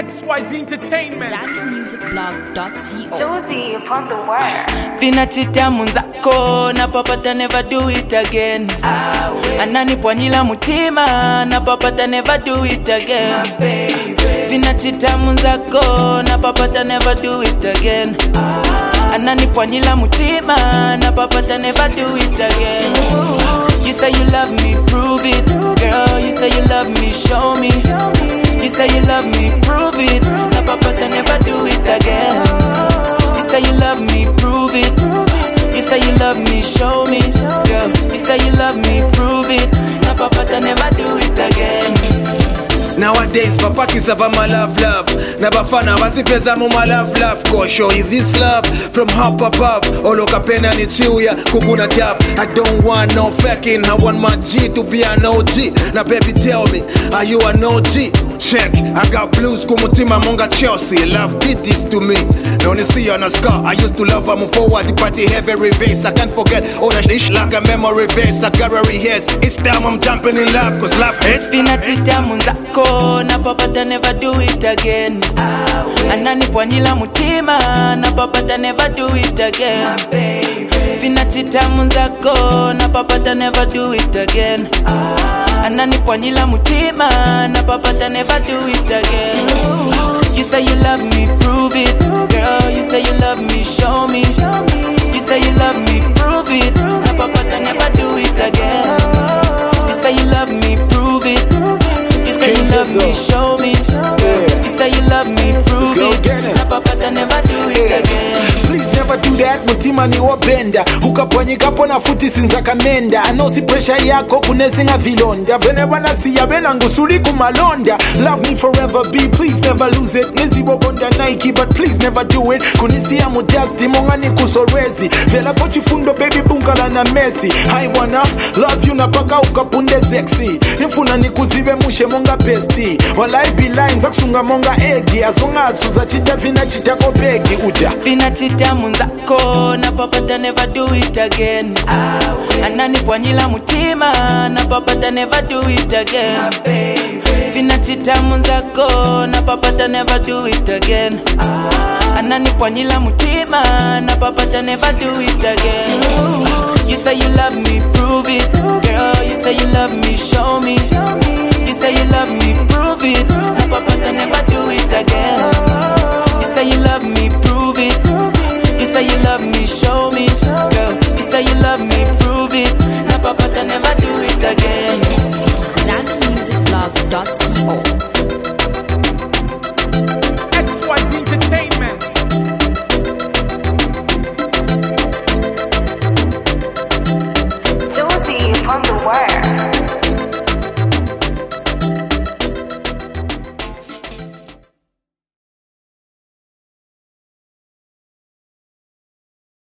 XYZ Entertainment. ZanMusicBlog.co. Josie upon the wire. Vinachita munzako na papata never do it again. Anani pwanila mutima na papata never do it again. Vinachita munzako na papata never do it again. Anani pwanila mutima na papata never do it again. You say you love me, prove it. Girl, you say you love me, show me. You say you love me, prove it. Na papata never do it again. You say you love me, prove it. You say you love me, show me. Girl, you say you love me, prove it. Na papata never do it again. Nowadays, papa kisava my love. Nabafana wasipeza mu my love. Go show you this love from up above. Oloka pena ni chiuya kukuna dab. I don't want no faking. I want my G to be an OG. Now baby tell me, are you an OG? Check, I got blues kumutima monga Chelsea. Love did this to me. Don't you see on a scar? I used to love her, move forward, the party heavy reverse. I can't forget all that shit like a memory verse. I gotta rehearse. Each time I'm jumping in love, cause love hits. Vinachita munzako na papata never do it again. Anani pwanila mutima na papata never do it again. Vinachita munzako na papata never do it again. Anani pwanila mutima na papata never do it again. You say you love me, prove it. Girl, you say you love me, show me. You say you love me, prove it. Na papata never do it again. You say you love me, prove it. You say you love me, show me. You say you love me, prove it. Na papata never do it again. Please never do that, mutima ni wabenda. Ukapwanyikapo na futi sinzaka menda. Anosi pressure yako kunezinga vilonda. Vene wana siya bena ngusuri kumalonda. Love me forever, be please never lose it. Nizi wabonda Nike, but please never do it. Kunisia mudasti, monga ni kusorezi. Vela pochi fundo baby bunkala na Messi. I wanna love you na paka ukapunde sexy. Nifuna ni kuzibe mushe monga pesti. Wala ibi lines aksunga monga egi. Azonga asuza chita vina chita kopegi uja. Vinachita munzako na papata never do it again. Anani pwanila mutima na papata never do it again. Vinachita munzako na papata never do it again. Anani pwanila mutima na papata never do it again. You say you love me, prove it. Girl, you say you love me, show me. You say you love me, prove it. Na papata never do it again. You say you love me, prove it. You say you love me, show me. Girl, you say you love me, prove it. Na papata never do it again. ZanMusicBlog.co. XYZ Entertainment. Josie upon the wire.